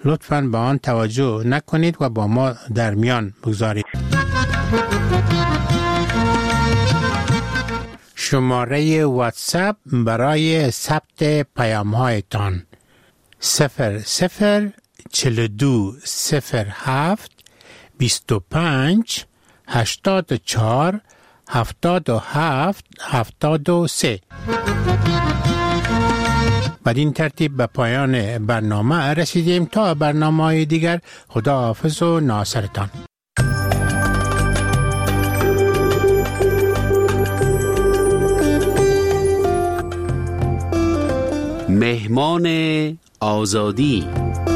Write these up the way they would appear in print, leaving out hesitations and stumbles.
لطفاً به آن توجه نکنید و با ما در میان بگذارید. شماره واتساپ برای ثبت پیام‌هایتان 004207 25 84 77 73. بدین ترتیب به پایان برنامه رسیدیم. تا برنامه‌های دیگر، خداحافظ و ناصرتان. مهمان آزادی.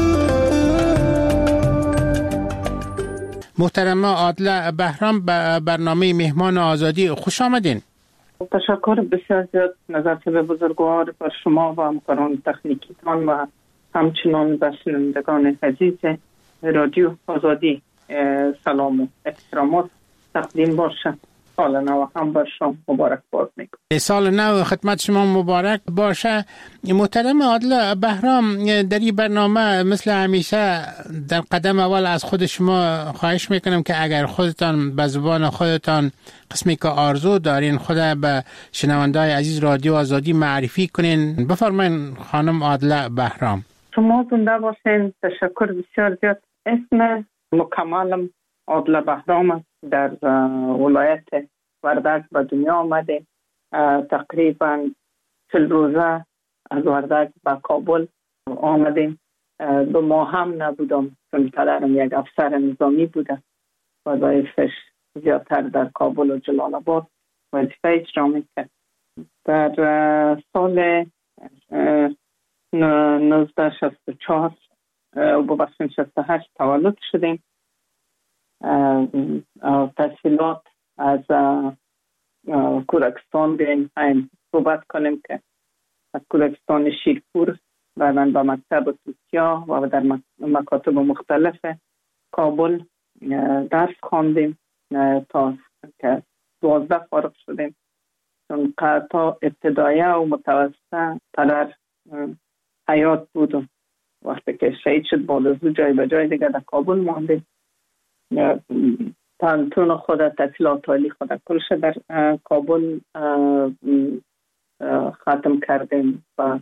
محترم عادله بهرام، به برنامه مهمان آزادی خوش آمدین. تشکر بسیار زیاد نظرت به بزرگوار بر شما و همکاران تکنیکیتان و همچنان به شنوندگان عزیز رادیو آزادی سلام و احترامات تقدیم باشه. سال نو هم بر شما مبارک باد میکنم. سال نو خدمت شما مبارک باشه. محترم عادله بهرام، در این برنامه مثل همیشه در قدم اول از خود شما خواهش میکنم که اگر خودتان به زبان خودتان قسمی که آرزو دارین خود به شنونده‌های عزیز رادیو آزادی معرفی کنین. بفرمایین خانم عادله بهرام. شما زنده باشین. تشکر بسیار زیاد. اسم مکملم عادله بهرام است. در ولایت وردک به دنیا آمده. تقریبا 40 روزه از وردک به کابل آمدیم. 2 ماه هم نبودم چون پدرم یک افسر نظامی بوده. وظایفش زیادتر در کابل و جلال آباد وظیفه اجرا میکرد. در سال 1964 و 68 تولد شدیم. تحصیلات از کودکستان بیاییم صحبت کنیم که از کودکستان شیرپور بعداً به مکتب توتیا و در مکاتب مختلف کابل درس خواندیم تا که 12 فارغ شدیم. چون تا ابتدایه و متوسطه پدر حیات بود. وقتی که شهید شد بعد از جای به جای دیگه در کابل ماندیم. پانتون خود تحصیلات عالی خود کلش در کابل ختم کردیم و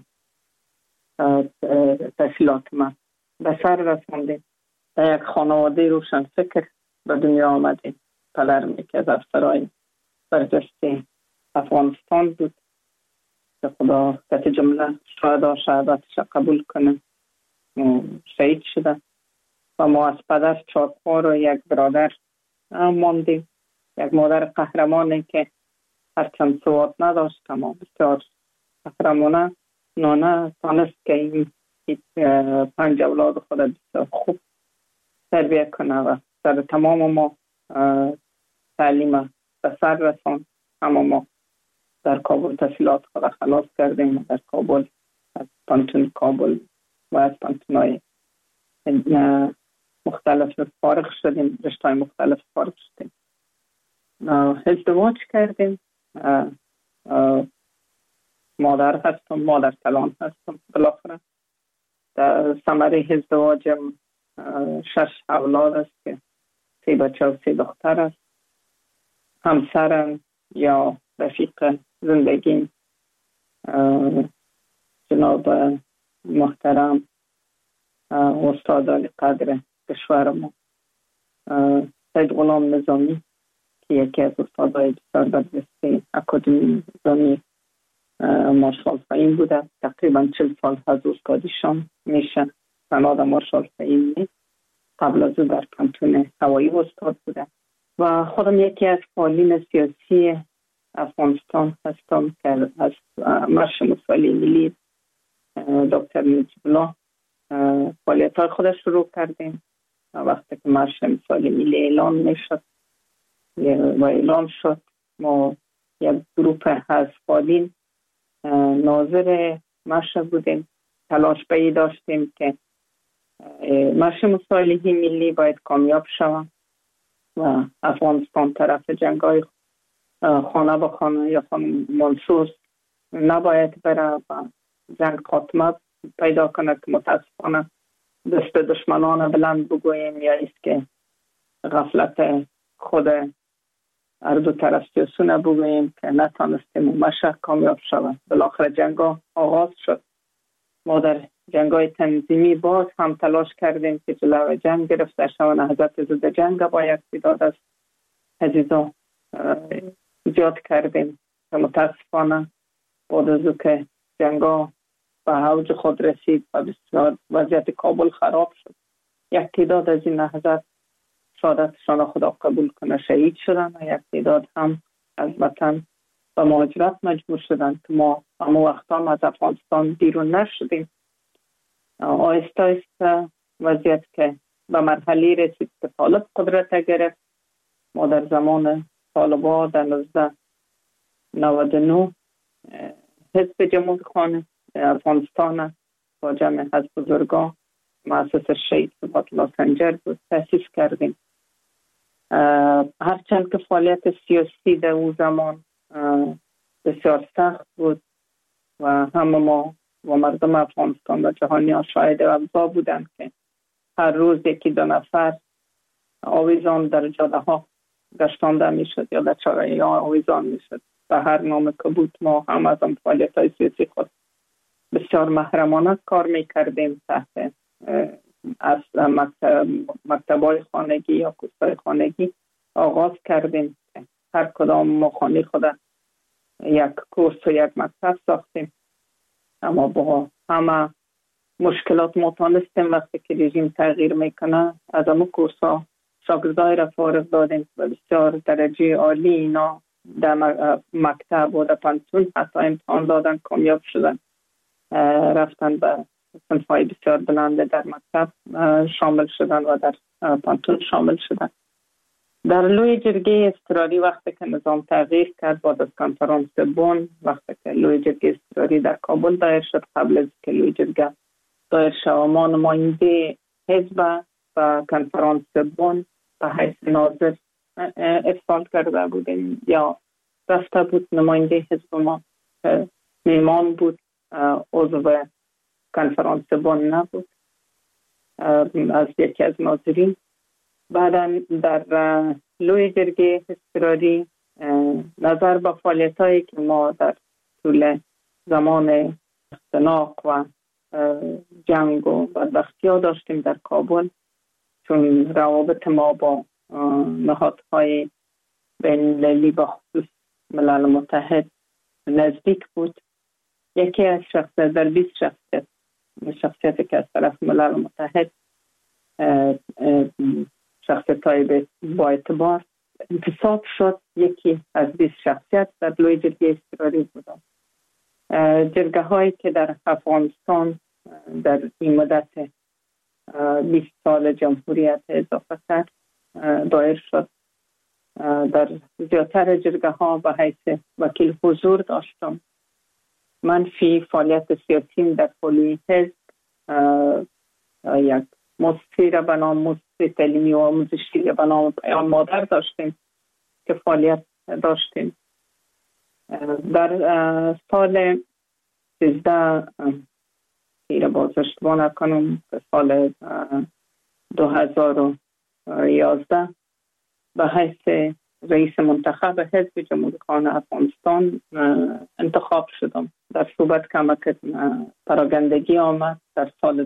تحصیلات ما به سر رساندیم. در یک خانواده روشن فکر به دنیا آمدیم. پدرم یکی از افسرهای برجسته افغانستان بود که خدا کت جمله شهادتش قبول کنه شهید شده و ما از پدر 4 خواهر و 1 برادر ماندیم. یک مادر قهرمانی که هرچند سواد نداشت اما بسیار قهرمانه نانه تانست که این 5 اولاد خود بسیار خوب تربیه کنه و در تمام ما تعلیم به سر رساند. اما ما در کابل تحصیلات خود خلاص کردیم. در کابل از پانتون کابل و از پانتونای مختلف فارغ شدیم. رشته‌های مختلف فارغ شدیم. ازدواج کردیم. مادر هستم. مادر کلان هستم. بالاخره در ثمره ازدواجم 6 اولاد است که 3 بچه و 3 دختر است. همسرم یا رفیق زندگیم جناب محترم استاد علی قدر کشورم سید غلام نظامی که یکی از استادای بسیار برجسته اکادمی نظامی مارشال فهیم بوده. تقریبا 40 سال از استادیشان میشه. سند مارشال فهیم نیست. قبل از او در پانتون هوایی استاد بوده و خودم یکی از فعالین سیاسی افغانستان هستم که از مارش مساوی ملی دکتر نجیب الله فعالیت‌های خودش شروع کردیم. وقتی که مارش مساوی ملی اعلان میشد و اعلان شد ما یک گروه از فعالین ناظر مارش بودیم. تلاش به داشتیم که مارش مساوی ملی باید کامیاب شود و افغانستان طرف جنگ‌های خانه به خانه یا خانه منصوص نباید بره و جنگ خاتمه پیدا کنه که متاسفانه دست دشمنان بلند بگوییم یا است که غفلت خود هر دو طرف سیاسونه بگوییم که نتانستیم و مشق کامیاب شود. بالاخره جنگا آغاز شد. ما در جنگای تنظیمی باز هم تلاش کردیم که جلوی جنگ گرفته شود. نهضت ضد جنگ با یک تعداد از عزیزان ایجاد کردیم که متاسفانه بعد از که جنگا به اوج خود رسید و بسیار وضعیت کابل خراب شد، یک تعداد از این نهضت شهادتشان خدا قبول کنه شهید شدن و یک تعداد هم از وطن و مهاجرت مجبور شدن که ما همه وقتا از افغانستان بیرون نشدیم. آهسته آهسته وضعیت که به مرحله رسید که طالب قدرت گرفت. ما در زمان طالبا در 1999 حزب جمهوری خانه افغانستان با جمع حزب بزرگان مؤسس شهید صفات الله سنجر بود تأسیس کردیم. هرچند که فعالیت سیاسی در اون زمان بسیار سخت بود و همه ما و مردم افغانستان و جهانی شاهد اوضاع بودند که هر روز یکی دو نفر آویزان در جاده ها گشتانده می شد یا در چاره ها آویزان می شد. و هر نام که بود ما هم از فعالیت های سیاسی خود بسیار محرمانه کار می کردیم تحت از مکتبای خانگی یا کورسای خانگی آغاز کردیم. هر کدام ما خانه خود یک کورس و یک مکتب ساختیم، اما با همه مشکلات ما تانستیم وقتی که رژیم تغییر میکنه از همه کورس ها شاگردای را فارغ دادیم و بسیار درجه عالی اینا در مکتب و در پانتون حتی امتحان دادن کامیاب شدن، رفتن به صنفهای بسیار بلنده در مکتب شامل شدن و در پانتون شامل شدن. در لوی جرگه اضطراری وقتی که نظام تغییر کرد بعد از کنفرانس بن، وقتی که لوی جرگه اضطراری در کابل دایر شد، قبل از که لوی جرگه دایر شد ما نماینده حزب و کنفرانس بن به حیث ناظر ارسال کرده بودیم یا رفته بود. نماینده حزب ما میمان بود، عضو کنفرانس بن نبود، از یکی از ناظرین. بعدا در لوی جرگه اضطراری نظر به فعالیت هایی که ما در طول زمان اختناق و جنگ و بدبختی ها داشتیم در کابل، چون روابط ما با نهادهای بین المللی با خصوص ملل متحد نزدیک بود، یکی از شخصیت در 20 شخصیتی که از طرف ملل متحد شخصیت های با اعتبار انتصاب شد، یکی از 20 شخصیت در لوی جرگه اضطراری بودند. جرگه هایی که در افغانستان در این مدت 20 سال جمهوریت اضافه کرد دایر شد. در زیادتر جرگه ها به حیث وکیل حضور داشتم. من فی فعالیت سیاسی در پلی حزب یک مؤسسه را به نام مؤسسه تعلیمی و آموزشی را به نام پیام مادر داشتیم که فعالیت داشتیم. در سال 13 که باز اشتباه نکنم سال 2011 به حیث رئیس منتخب حزب جمهوری خانه افغانستان انتخاب شدم. در صحبت که پراگندگی آمد در سال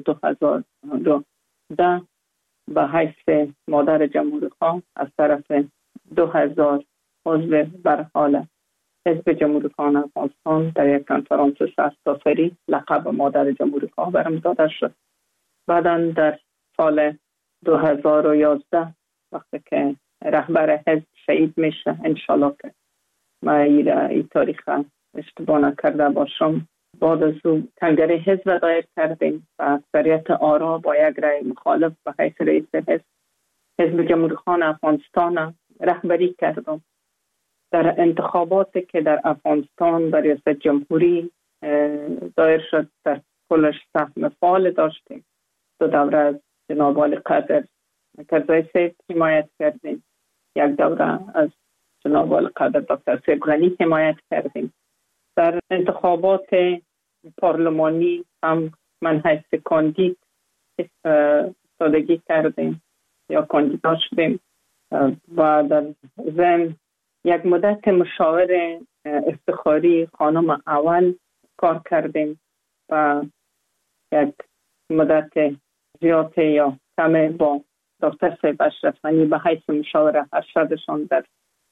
2012 به حیث مادر جمهوری خانه از طرف 2000 عضو بر حال حزب جمهوری خانه افغانستان در یک کنفرانس سرتاسری لقب مادر جمهوری خانه برم داده شد. بعدا در سال 2011 وقتی که رهبر حزب شهید میشه، انشالله که ما این تاریخ اشتباه نکرده باشم، بعد از او کنگره حزب دایر کردیم و اکثریت آرا با یک رأی مخالف به حیث رئیس حزب جمهوری خانه افغانستان رهبری کردم. در انتخاباتی که در افغانستان در ریاست جمهوری دایر شد در کلش سهم فعال داشتیم. 2 دوره از جناب والی قدر کرزای سید حمایت کردیم، یک دوره از جناب والی قدر دکتر سید غنی حمایت کردیم. در انتخابات پارلمانی هم من حیث کاندید استادگی کردیم یا کاندیدا شدیم و در ضمن یک مدت مشاور افتخاری خانم اول کار کردیم و یک مدت زیاد یا کم با دکتر صاحب اشرف غنی به حیث مشاور ارشدشان در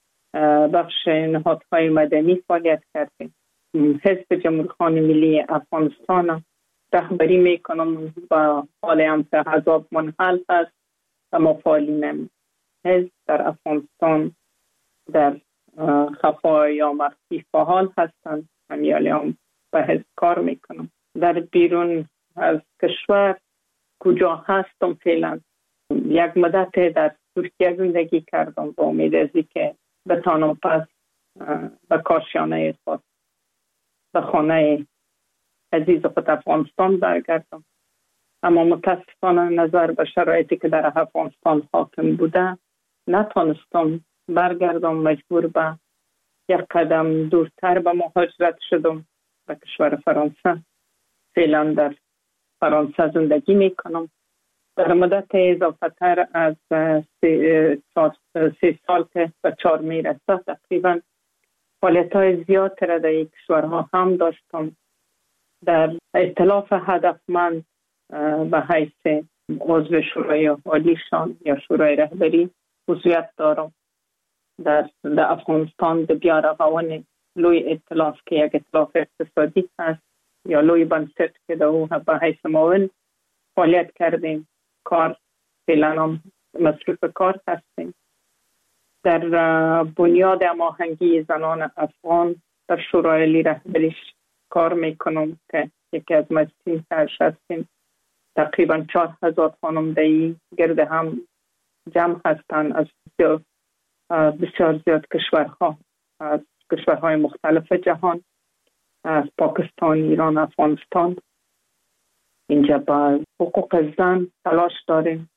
بخش نهادهای مدنی فعالیت کردیم. حزب جمهوری ملی افغانستان رهبری میکنم و حال هم که حزب منحل است و ما فعالین حزب در افغانستان در خفا یا مخفی فعال هستند. من هم به حزب کار میکنم. در بیرون از کشور کجا هستم فعلا یک مدت در ترکیه زندگی کردم با امید ازی که بتانم پس به کاشانه خود به خانه عزیز خود افغانستان برگردم، اما متاسفانه نظر به شرایطی که در افغانستان حاکم بوده نتانستم برگردم. مجبور به یک قدم دورتر به مهاجرت شدم به کشور فرانسه. فعلا در فرانسه زندگی میکنم. در مدت اضافه تر از 3 سال که به 4 میرسه تقریبا فعالیت های زیاد را در این کشورها هم داشتم. در ائتلاف هدفمند به حیث عضو شورای عالیشان یا شورای رهبری عضویت دارم. در افغانستان د بیا رغونې لوی ائتلاف که یک ائتلاف اقتصادی هست یا لوی بنسټ که د او به حیث معاون فعالیت کردیم. کار فعلا هم مصروف کار هستیم. در بنیاد هماهنگی زنان افغان در شورای عالی رهبریش کار میکنم که یکی از مجلسین سرش هستیم. تقریبا 4000 خانم دایی گرد هم جمع هستند از بسیار زیاد کشورها، از کشورهای مختلف جهان، از پاکستان، ایران، افغانستان. اینجا با حقوق زن تلاش داریم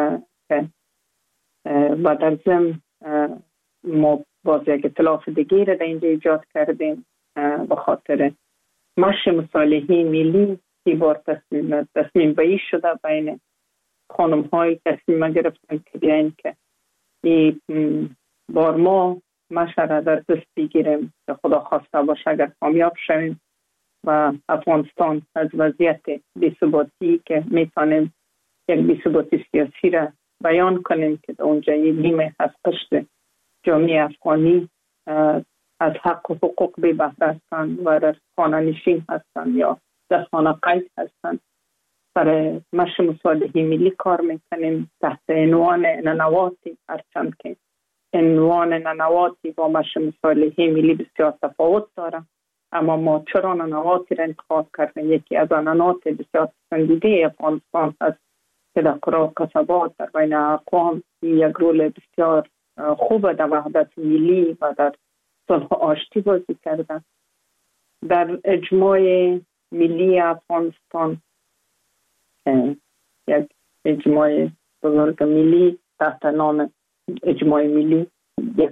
و در ضمن ما باز یک ائتلاف دیگه را در اینجا ایجاد کردیم به خاطر مشی مصالحه ملی. این بار تصمیم بایی شده بین خانم های تصمیم گرفتن که بیاین که این بار ما مشه را در دست بگیریم که خدا خواسته باشه اگر کامیاب شویم و افغانستان از وضعیت بی‌ثباتی که میتونیم یک بی‌ثباتی سیاسی را بیان کنیم که اونجا نیمه از قشر جامعه افغانی از حق و حقوق بی بهره هستند و در خانه نشین هستند یا در خانه قید هستند. برای مشی مصالحه ملی کار میکنیم تحت عنوان ننواتی، هرچند که عنوان ننواتی با مشی مصالحه ملی بسیار تفاوت داره، اما ما چرا ننواتی را انتخاب کردیم؟ یکی از ننوات بسیار پسندیده افغانستان هست که در قرى و قصبات در بین اقوام یک رول بسیار خوب در وحدت ملی و در صلح و آشتی بازی کرده. در اجماع ملی افغانستان یک اجماع بزرگ ملی تحت نام اجماع ملی، یک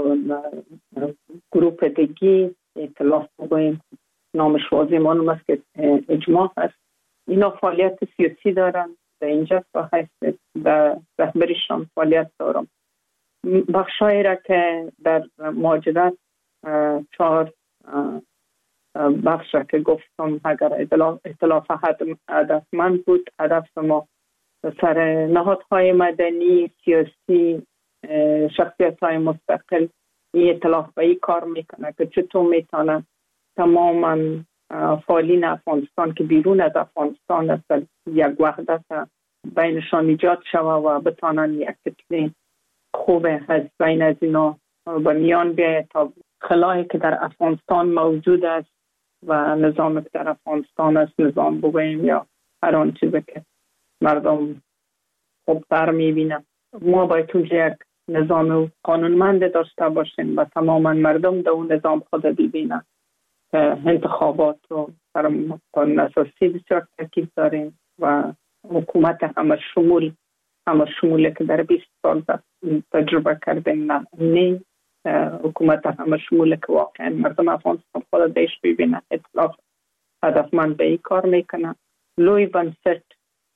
گروپ دیگی ائتلاف بگوییم نامش واضح معلوم است که اجماع هست. اینا فعالیت سیاسی دارن در اینجا و حیث در رهبریشان فعالیت دارم. بخشایی را که در مهاجرت 4 بخش را که گفتم اگر ائتلاف هدفمند بود، هدف ما سر نهادهای مدنی سیاسی شخصیت های مستقل این ائتلاف به این کار میکنه که چطور میتونه تماما فعالین افغانستان که بیرون از افغانستان هستند یک وحدت بینشان ایجاد شوه و بتانن یک کتله خوب از بین از اینا به میان بیاید تا خلایی که در افغانستان موجود است و نظامی که در افغانستان است، نظام بگوییم یا هر آن چیزی که مردم خوبتر میبینن، ما باید اونجا یک نظام قانونمند داشته باشیم و تماما مردم در اون نظام خود ببینن که انتخابات رو در قانون اساسی بسیار تاکید داریم و حکومت همه شموله که در 20 سال تجربه کردیم نه حکومت همه شموله که واقعا مردم افغانستان خود دیش ببینن. ائتلاف هدفمند به این کار میکنه. لوی بنسټ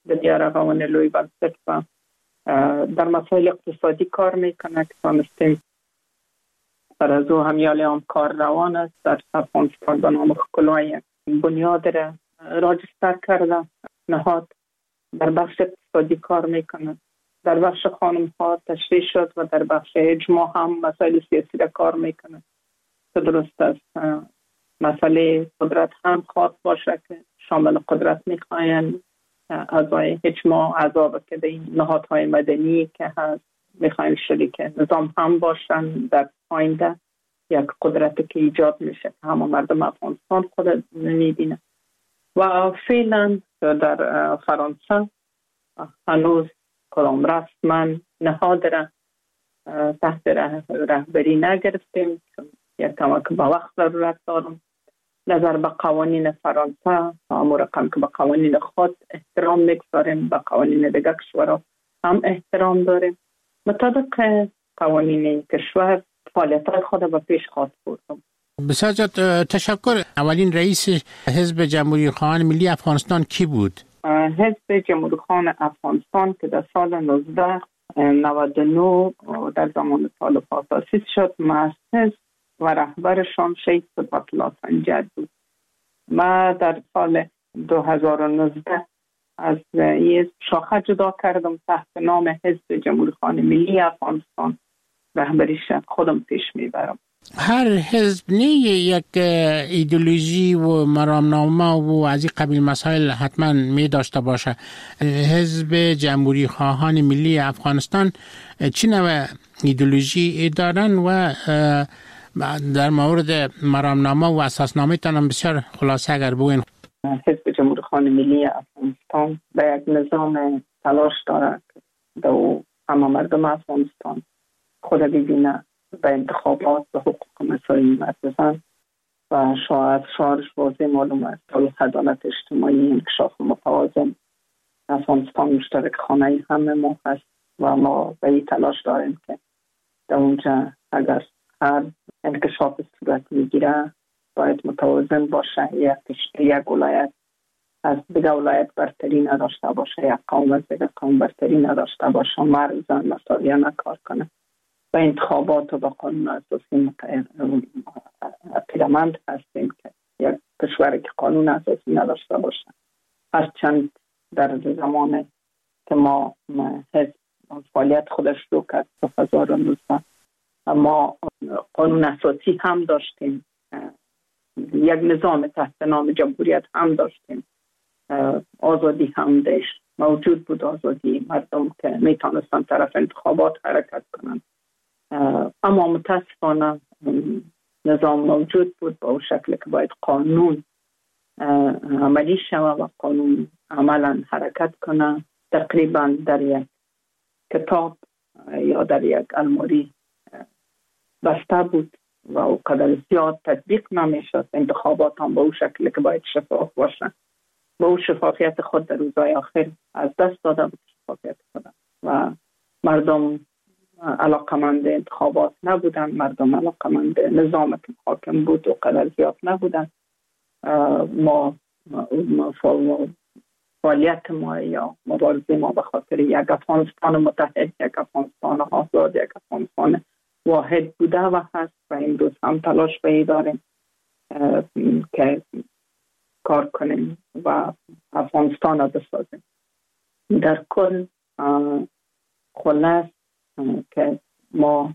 در دیارقان لوی بنسټ و در مسائل اقتصادی کار میکنه که تانستیم پر از او همیال هم کار روان است. در افغانستان به نام خکلوی بنیاد را راجستر کرده نهاد در بخش اقتصادی کار میکنه. در بخش خانم ها تشریح شد و در بخش اجماع هم مسائل سیاسی را کار میکنه که درست است. مسئله قدرت هم خاص باشه که شامل قدرت میخواین اعضای اجماع اعضا که در این نهادهای مدنی که هست میخواین شریک نظام هم باشن در آینده یک قدرتی که ایجاد میشه که همه مردم افغانستان خود میبینه. و فعلا در فرانسه هنوز کدام رسما نهاد را تحت رهبری نگرفتیم چون یک کمک به وقت ضرورت دارم. نظر به قوانین فرانسه مرقم که به قوانین خود احترام میگذاریم، به قوانین دیگر کشورها هم احترام داریم. مطابق قوانین کشور فعالیت‌های خود به پیش خواهد بردم. بسیار زیاد تشکر. اولین رئیس حزب جمهوری خواهان ملی افغانستان کی بود؟ حزب جمهوری خواهان افغانستان که در سال 1999 در زمان طالب‌ها تأسیس شد، مؤسس و رهبرشان شیخ صدقت الله سنجر بود. ما در سال 2019 از این شاخه جدا کردم تحت نام حزب جمهوری خواهان ملی افغانستان، رهبریش خودم پیش میبرم. هر حزب یک ایدئولوژی و مرامنامه و از این قبیل مسائل حتما می داشته باشه. حزب جمهوری خواهان ملی افغانستان چه نوع ایدئولوژی دارن و در مورد مرامنامه و اساسنامه تان بسیار خلاصه اگر بگوین؟ حزب جمهوری خواهان ملی افغانستان به یک نظام تلاش داره که همه مردم افغانستان خود ببینه به انتخابات و حقوق مساوی بزنن و شعارش واضح معلوم است. عدالت اجتماعی، انکشاف متوازن، افغانستان مشترک خانه همه ما هست و ما به این تلاش داریم که در اونجا اگر هر انکشاف صورت میگیره باید متوازن باشه. یک ولایت از دیگه ولایت برتری نداشته باشه، یک قوم از دیگه قوم برتری نداشته باشه، مرد زن مساویانه کار کنه و انتخابات و به قانون اساسی پیرامند هستیم که یک کشوری که قانون اساسی نداشته باشه. هرچند در زمان که ما حزب فعالیت خودش رو کرد 2019 ما قانون اساسی هم داشتیم، یک نظام تحت نام جمهوریت هم داشتیم، آزادی هم داشت موجود بود، آزادی مردم که میتونستن طرف انتخابات حرکت کنند. اما متاسفانه نظام موجود بود با اون شکل که باید قانون عملی شود و قانون عملا حرکت کنه. تقریبا در یک کتاب یا در یک الماری بسته بود و او قدر زیاد تطبیق نمیشد. انتخابات هم با اون شکل که باید شفاف باشه با اون شفافیت خود در روزهای آخر از دست داده بود شفافیت خود و مردم علاقمند انتخابات نبودن، مردم علاقمند نظام که حاکم بود و قدر زیاد نبودن. ما فعالیت ما یا مبارزه ما به خاطر یک افغانستان متحد، یک افغانستان آزاد، یک افغانستان واحد بوده و هست و امروز هم تلاش به داریم که کار کنیم و افغانستان را بسازیم. در کل خلاص که ما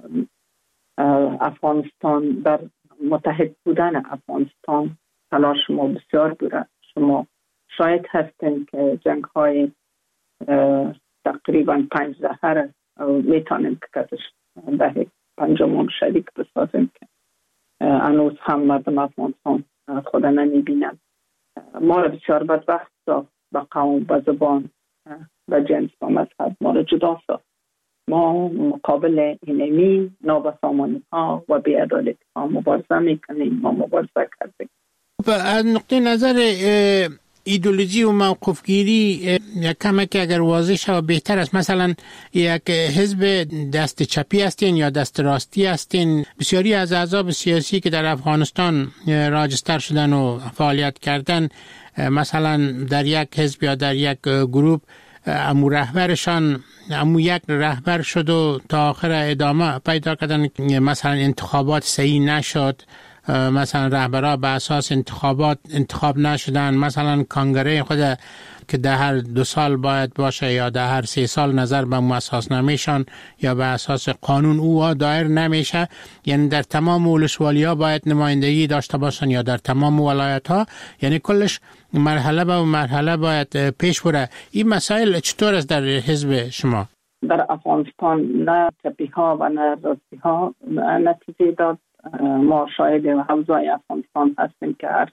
افغانستان در متحد بودن افغانستان تلاش ما بسیار بوده. شما شاید هستیم که جنگ های تقریبا 5 دهه میتونیم که کتش دهه پنجمون شریک بسازیم که هنوز هم مردم افغانستان خود نمیبینن. ما را بسیار بدبخت ساخت، به قوم، به زبان، به جنس، به مذهب ما را جدا ساخت. ما مقابل اینمی نابسامانی ها و بی‌عدالتی ها مبارزه میکنیم، ما مبارزه کردیم. از نقطه نظر ایدئولوژی و موقف گیری یک کمک اگر واضح شود بهتر است. مثلا یک حزب دست چپی هستین یا دست راستی هستین. بسیاری از احزاب سیاسی که در افغانستان راجستر شدن و فعالیت کردن، مثلا در یک حزب یا در یک گروه امو رهبرشان امو یک رهبر شد و تا آخر ادامه پیدا کردن، مثلا انتخابات صحیح نشد، مثلا رهبرها به اساس انتخاب نشدن، مثلا کانگره خود که در هر 2 سال باید باشه یا در هر 3 سال نظر به اساسنامه‌شان یا به اساس قانون او دایر نمیشه. یعنی در تمام ولسوالی‌ها باید نمایندگی داشته باشن یا در تمام ولایت‌ها، یعنی کلش مرحله به مرحله باید پیش بره. این مسائل چطور است در حزب شما؟ در افغانستان نه چپی‌ها و نه راستی‌ها نتیجه داد. ما شاهد حوزه افغانستان هستیم که هر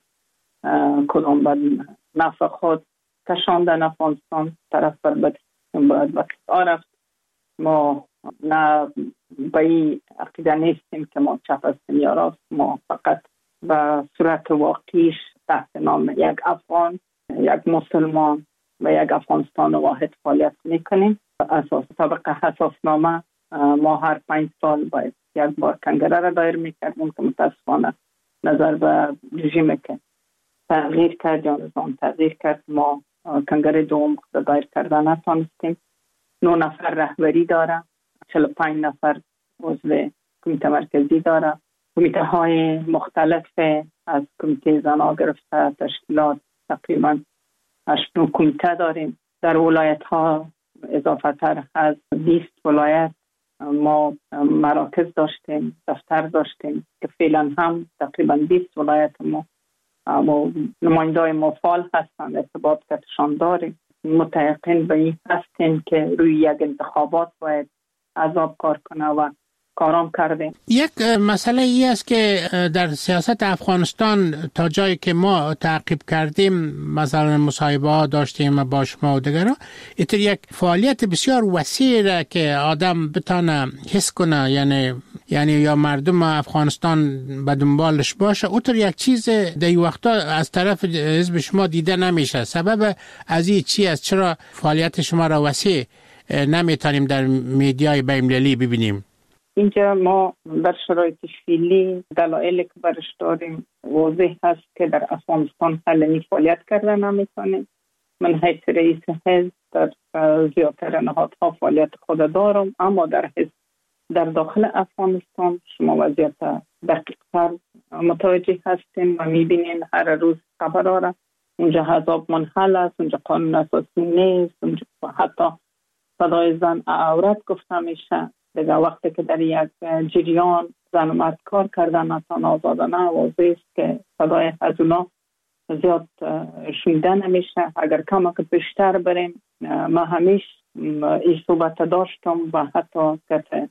کدام به نفع خود کشاندن افغانستان طرف بر باید رفت. ما نه به این عقیده نیستیم که ما چپ هستیم یا راست. ما فقط به صورت واقعیش تحت نام یک افغان، یک مسلمان و یک افغانستان واحد فعالیت میکنیم. اساس طبق اساسنامه ما هر 5 سال باید یک بار کنگره را دایر میکردیم که متاسفانه نظر به رژیم که تغییر کرد یا نظام تغییر کرد، ما کنگره دوم دایر کردن نتانستیم. 9 نفر رهبری داره، 45 نفر عضو کمیته مرکزی داره. کمیته های مختلف از کمیته زنا گرفته تشکیلات تقریبا 8 کمیته داریم. در ولایت ها اضافه تر از 20 ولایت ما مراکز داشتیم، دفتر داشتیم که فعلا هم تقریبا 20 ولایت ما نمایندای مفعال هستند، ارتباط کتشان داریم. متیقن به این هستیم که روی یک انتخابات باید عذاب کار کنه و کارام کردیم. یک مسئله ای است که در سیاست افغانستان تا جایی که ما تعقیب کردیم، مثلا مصاحبه ها داشتیم با شما و دیگران، اینطور یک فعالیت بسیار وسیع که آدم بتانه حس کنه، یعنی یا مردم افغانستان به دنبالش باشه. اونطور یک چیز در این وقتا از طرف حزب شما دیده نمیشه. سبب از این چی است؟ چرا فعالیت شما را وسیع نمیتونیم در میدیای بین‌المللی ببینیم؟ اینجا ما در شرایط فعلی دلایلی که برش داریم واضح هست که در افغانستان حل فعالیت کردن نمیتونیم. من حیث رئیس حزب در زیادتر نهادها فعالیت خود دارم، اما در حزب در داخل افغانستان شما وضعیت دقیق‌تر متوجه هستیم و میبینین هر روز خبر آره اونجا حزب منحل است، اونجا قانون اساسی نیست، اونجا حتی صدای زن عورت گفته میشه. دیگه وقتی که در یک جریان زن و مرد کار کردن اصلا آزادانه واضح است که صدای از اونا زیاد شنیده نمیشه. اگر کم که بیشتر بریم، ما همیشه این صحبت داشتم و حتی که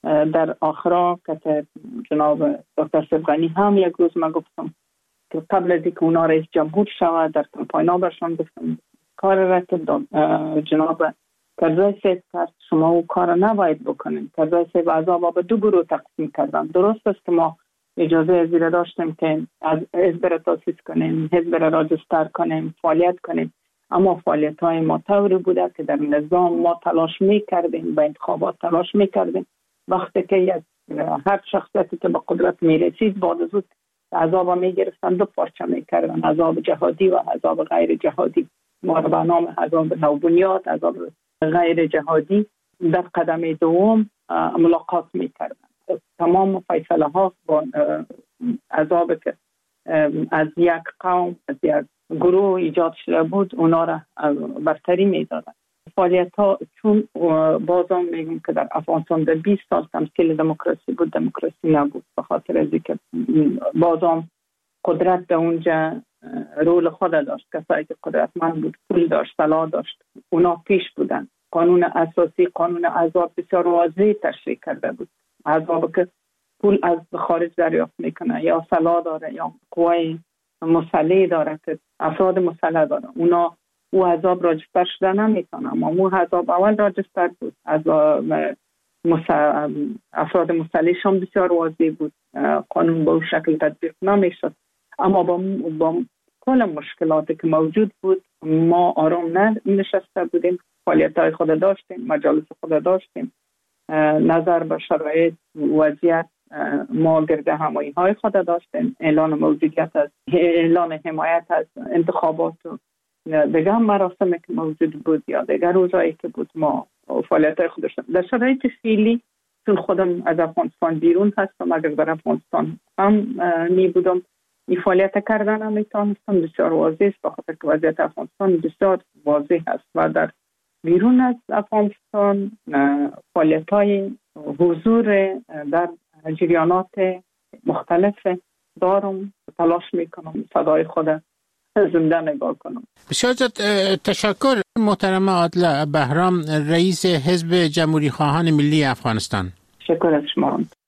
در آخرا که جناب دکتر سبغانی هم یک روز ما گفتم که قبل از اینکه اونا رئیس جمهور شود در کمپاین برشان گفتم کار را که جناب کرزای صاحب کرد شما او کار نباید بکنیم. کرزای صاحب عذاب به 2 گروه تقسیم کردن. درست است که ما اجازه زیر داشتیم که از حزب را تاسیس کنیم، حزب را راجستر کنیم، فعالیت کنیم، اما فعالیت های ما طوری بوده که در نظام ما تلاش میکردیم، به انتخابات تلاش میکردیم. وقتی که هر شخصیتی که به قدرت میرسید بعد از اون عذاب میگرفتن 2 پارچه میکردن، عذاب جهادی و عذاب غیر جهادی. ما را به نام عذاب نوبنیاد، عذاب غیر جهادی در قدم دوم ملاقات میکردن. تمام فیصله ها با عذاب که از یک قوم از یک گروه ایجاد شده بود اونا را برتری میدادن. فعالیت ها چون بازم میگم که در افغانستان در 20 سال تمثیل دموکراسی بود، دموکراسی نبود، به خاطر از اینکه بازم قدرت به اونجا رول خود داشت. کسایی که قدرتمند بود، پول داشت، طلا داشت، اونا پیش بودن. قانون اساسی، قانون عذاب بسیار واضح تشریح کرده بود. عذاب که پول از خارج دریافت میکنه یا طلا داره یا قوای مسلح داره که افراد مسلح داره، اونا او عذاب راجستر شده نمیتونه. اما او عذاب اول راجستر بود. از افراد مسلحش هم بسیار واضح بود. قانون به اون شکل تطبیق نمیشد. اما با کل مشکلاتی که موجود بود ما آرام نشسته بودیم، فعالیت‌های خود داشتیم، مجالس خود داشتیم، نظر به شرایط وضعیت ما گرد همایی‌های خود داشتیم، اعلان موجودیت از اعلان حمایت از انتخابات و دیگر مراسمی که موجود بود یا دیگر روزایی که بود ما فعالیت‌های خود داشتیم. در شرایط فعلی چون خودم از افغانستان بیرون هستم، اگر در افغانستان هم می بودم این فعالیت کردن هم میتونستم، بسیار واضح است بخاطر که وضعیت افغانستان بسیار واضح است و در بیرون از افغانستان فعالیت‌های حضور در جریانات مختلف دارم، تلاش میکنم صدای خود زنده نگاه کنم. بسیار تشکر محترم عادله بهرام، رئیس حزب جمهوری خواهان ملی افغانستان. تشکر از شما.